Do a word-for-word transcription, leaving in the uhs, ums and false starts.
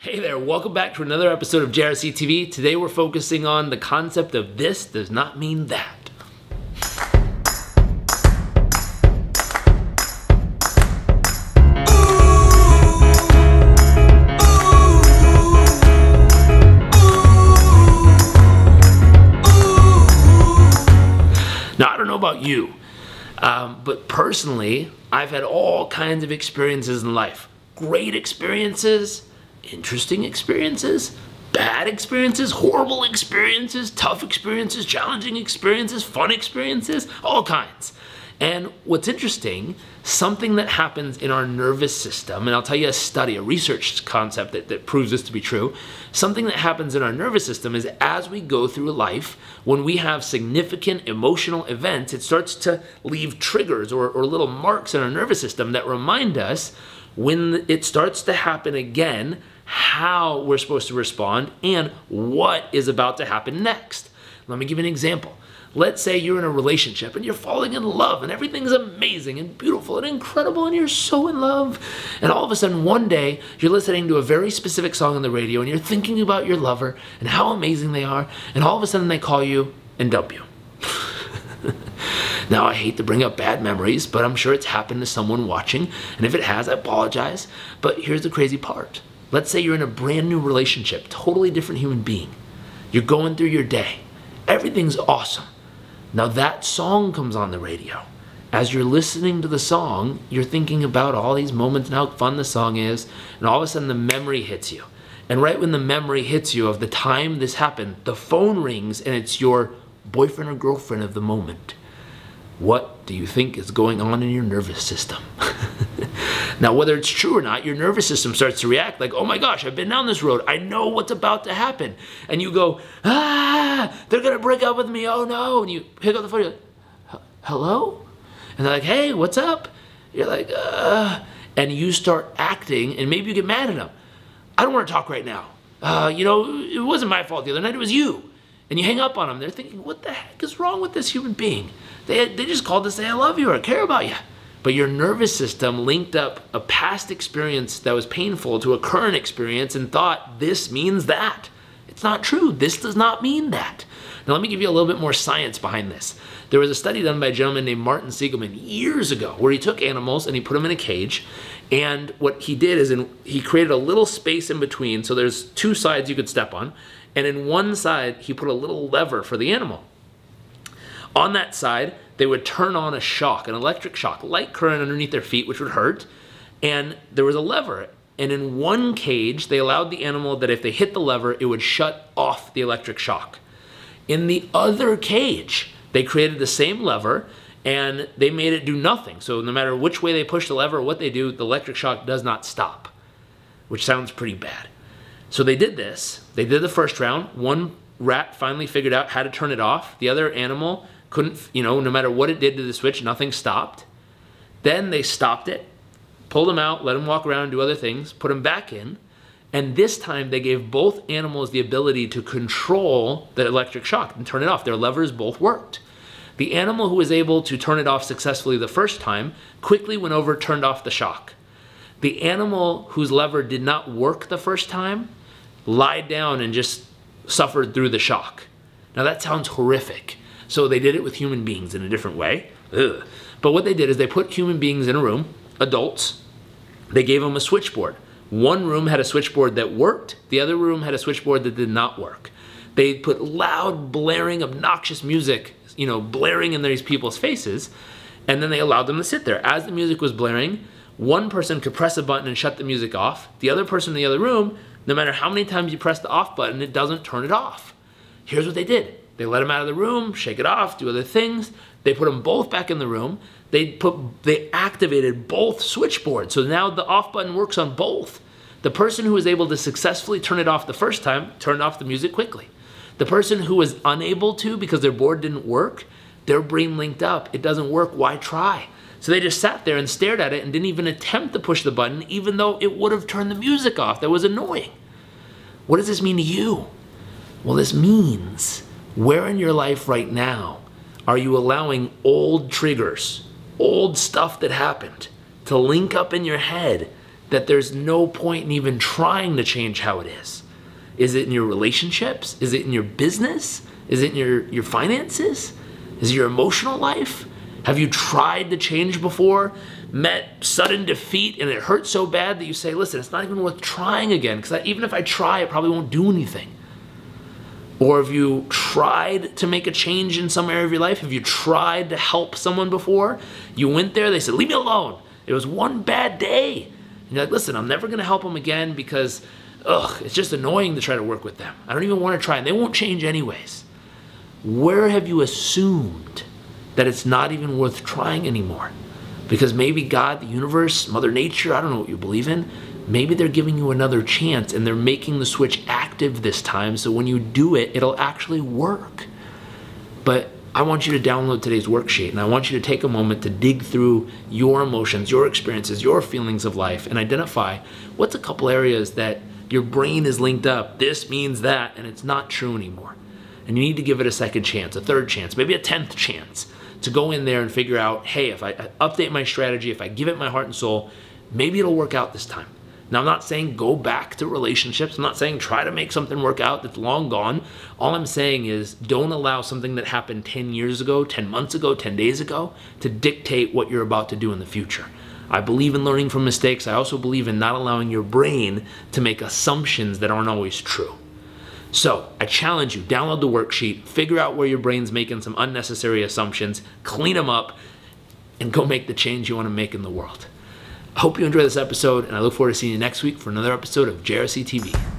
Hey there, welcome back to another episode of J R C T V. Today we're focusing on the concept of this does not mean that. Now, I don't know about you, um, but personally, I've had all kinds of experiences in life. Great experiences, interesting experiences, bad experiences, horrible experiences, tough experiences, challenging experiences, fun experiences, all kinds. And what's interesting, something that happens in our nervous system, and I'll tell you a study, a research concept that, that proves this to be true, something that happens in our nervous system is as we go through life, when we have significant emotional events, it starts to leave triggers or, or little marks in our nervous system that remind us when it starts to happen again, how we're supposed to respond and what is about to happen next. Let me give you an example. Let's say you're in a relationship and you're falling in love and everything's amazing and beautiful and incredible and you're so in love. And all of a sudden one day you're listening to a very specific song on the radio and you're thinking about your lover and how amazing they are, and all of a sudden they call you and dump you. Now, I hate to bring up bad memories, but I'm sure it's happened to someone watching, and if it has, I apologize. But here's the crazy part. Let's say you're in a brand new relationship, totally different human being. You're going through your day. Everything's awesome. Now that song comes on the radio. As you're listening to the song, you're thinking about all these moments and how fun the song is, and all of a sudden the memory hits you. And right when the memory hits you of the time this happened, the phone rings and it's your boyfriend or girlfriend of the moment. What do you think is going on in your nervous system? Now, whether it's true or not, your nervous system starts to react like, oh my gosh, I've been down this road. I know what's about to happen. And you go, ah, they're going to break up with me. Oh no. And you pick up the phone, you're like, hello? And they're like, hey, what's up? You're like, uh, and you start acting, and maybe you get mad at them. I don't want to talk right now. Uh, you know, it wasn't my fault the other night, it was you. And you hang up on them. They're thinking, what the heck is wrong with this human being? They, they just called to say I love you or I care about you. But your nervous system linked up a past experience that was painful to a current experience and thought this means that. It's not true. This does not mean that. Now let me give you a little bit more science behind this. There was a study done by a gentleman named Martin Seligman years ago where he took animals and he put them in a cage. And what he did is in, he created a little space in between. So there's two sides you could step on. And in one side, he put a little lever for the animal. On that side, they would turn on a shock, an electric shock, light current underneath their feet, which would hurt. And there was a lever. And in one cage, they allowed the animal that if they hit the lever, it would shut off the electric shock. In the other cage, they created the same lever and they made it do nothing. So no matter which way they push the lever or what they do, the electric shock does not stop, which sounds pretty bad. So they did this. They did the first round. One rat finally figured out how to turn it off. The other animal couldn't, you know, no matter what it did to the switch, nothing stopped. Then they stopped it, pulled him out, let him walk around and do other things, put him back in. And this time they gave both animals the ability to control the electric shock and turn it off. Their levers both worked. The animal who was able to turn it off successfully the first time quickly went over, turned off the shock. The animal whose lever did not work the first time lied down and just suffered through the shock. Now that sounds horrific. So they did it with human beings in a different way. Ugh. But what they did is they put human beings in a room, adults. They gave them a switchboard. One room had a switchboard that worked. The other room had a switchboard that did not work. They put loud, blaring, obnoxious music, you know, blaring in these people's faces. And then they allowed them to sit there. As the music was blaring, one person could press a button and shut the music off. The other person in the other room, no matter how many times you press the off button, it doesn't turn it off. Here's what they did. They let them out of the room, shake it off, do other things. They put them both back in the room. They put, they activated both switchboards. So now the off button works on both. The person who was able to successfully turn it off the first time turned off the music quickly. The person who was unable to because their board didn't work, their brain linked up. It doesn't work, why try? So they just sat there and stared at it and didn't even attempt to push the button, even though it would have turned the music off. That was annoying. What does this mean to you? Well, this means where in your life right now are you allowing old triggers, old stuff that happened to link up in your head that there's no point in even trying to change how it is. Is it in your relationships? Is it in your business? Is it in your, your finances? Is it your emotional life? Have you tried to change before, met sudden defeat, and it hurt so bad that you say, listen, it's not even worth trying again, because even if I try, it probably won't do anything? Or have you tried to make a change in some area of your life? Have you tried to help someone before? You went there, they said, leave me alone. It was one bad day. And you're like, listen, I'm never gonna help them again because, ugh, it's just annoying to try to work with them. I don't even wanna try, and they won't change anyways. Where have you assumed that it's not even worth trying anymore? Because maybe God, the universe, Mother Nature, I don't know what you believe in, maybe they're giving you another chance and they're making the switch active this time, so when you do it, it'll actually work. But I want you to download today's worksheet, and I want you to take a moment to dig through your emotions, your experiences, your feelings of life, and identify what's a couple areas that your brain is linked up. This means that, and it's not true anymore. And you need to give it a second chance, a third chance, maybe a tenth chance to go in there and figure out, hey, if I update my strategy, if I give it my heart and soul, maybe it'll work out this time. Now, I'm not saying go back to relationships. I'm not saying try to make something work out that's long gone. All I'm saying is don't allow something that happened ten years ago, ten months ago, ten days ago to dictate what you're about to do in the future. I believe in learning from mistakes. I also believe in not allowing your brain to make assumptions that aren't always true. So I challenge you, download the worksheet, figure out where your brain's making some unnecessary assumptions, clean them up, and go make the change you want to make in the world. I hope you enjoy this episode, and I look forward to seeing you next week for another episode of J R C T V.